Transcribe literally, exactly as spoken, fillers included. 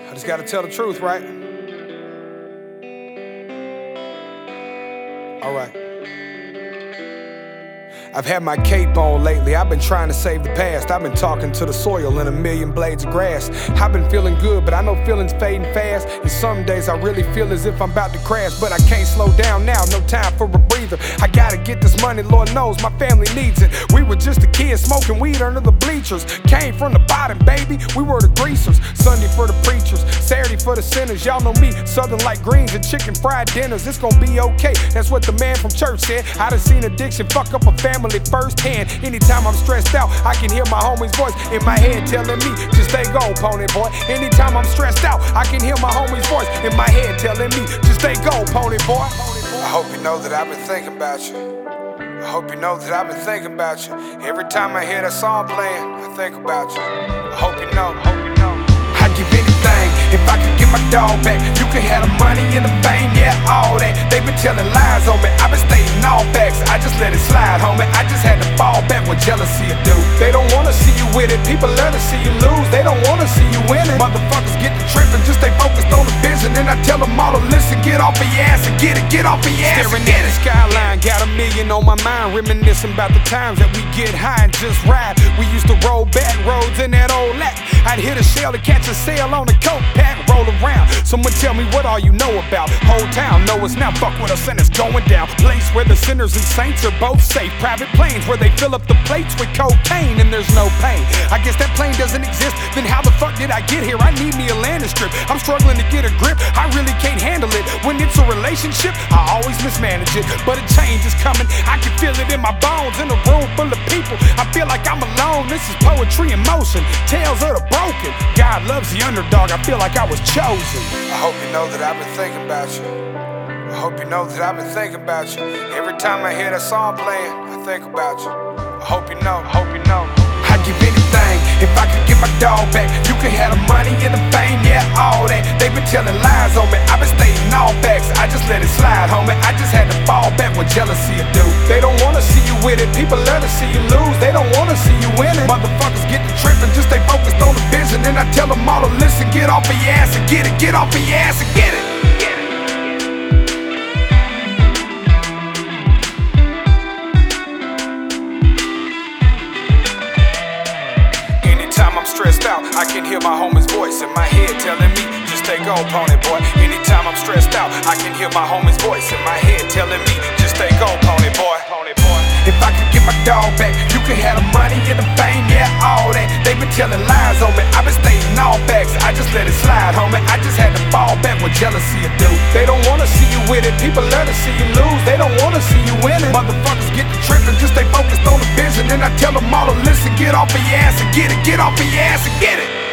I just gotta tell the truth, right? Alright. I've had my cape on lately, I've been trying to save the past. I've been talking to the soil in a million blades of grass. I've been feeling good, but I know feelings fading fast. And some days I really feel as if I'm about to crash. But I can't slow down now, no time for a breather. I gotta get this money, Lord knows my family needs it. We were just a kid smoking weed under the bleachers. Came from the bottom, baby, we were the greasers. Sunday for the preachers, Saturday for the sinners. Y'all know me, southern like greens and chicken fried dinners. It's gonna be okay, that's what the man from church said. I done seen addiction fuck up a family firsthand. Anytime I'm stressed out, I can hear my homie's voice in my head telling me, just stay gone, pony boy. Anytime I'm stressed out, I can hear my homie's voice in my head telling me, just stay gone, pony boy. I hope you know that I've been thinking about you. I hope you know that I've been thinking about you. Every time I hear that song playing, I think about you. I hope you know, hope you know. I'd give anything if I could get my dog back. You can have the money and the fame, yeah, all that. They been telling lies on me, I've been stating all facts. I just let it slide, homie, I just had to fall back what jealousy will do. They don't wanna see you with it, people love to see you lose. They don't wanna see you winning. Motherfuckers get to tripping, just stay focused on the vision. And I tell them all to listen, get off of your ass and get it, get off of your ass. Staring at the skyline, got a million on my mind, reminiscing about the times that we get high and just ride. We used to roll back roads in that old lack. I'd hit a shell to catch a sail on a coke pack, roll around. Someone tell me what all you know about. Whole town know us now, fuck with us and it's going down. Place where the sinners and saints are both safe. Private planes where they fill up the plates with cocaine and there's no pain. I guess that plane doesn't exist, then how the fuck did I get here? I need me a landing strip, I'm struggling to get a grip. I really can't handle it. When it's a relationship, I always mismanage it. But a change is coming, I can feel it in my bones. In a room full of people, I feel like I'm alone. This is poetry in motion, tales of the broken. God loves the underdog, I feel like I was chosen. I hope you know that I've been thinking about you. I hope you know that I've been thinking about you. Every time I hear that song playing, I think about you. I hope you know, I hope you know. I'd give anything if I could get my dog back. You can have the money and the fame, yeah, all that. They been telling lies on me, I've been stating all facts. I just let it slide, homie, I just had to fall back what jealousy will do. They don't wanna see you with it, people love to see you lose. They don't wanna see you winning. Motherfuckers get to tripping, just stay focused on the vision. And I tell them all to listen, get off of your ass and get it, get off of your ass and get it. Anytime I'm stressed out, I can hear my homie's voice in my head telling me, just stay go, pony boy. Anytime I'm stressed out, I can hear my homie's voice in my head telling me, just stay go, pony boy. Pony boy. If I could get my dog back, you can have the money and the fame, yeah, all that. They been telling lies on me, I've been stating all facts. I just let it slide, homie, I just had to fall back what jealousy will do. They don't wanna see you with it, people love to see you lose. They don't wanna see you winning. Motherfuckers get to tripping, just stay focused on the vision. And I tell them all to listen, get off of your ass and get it, get off of your ass and get it.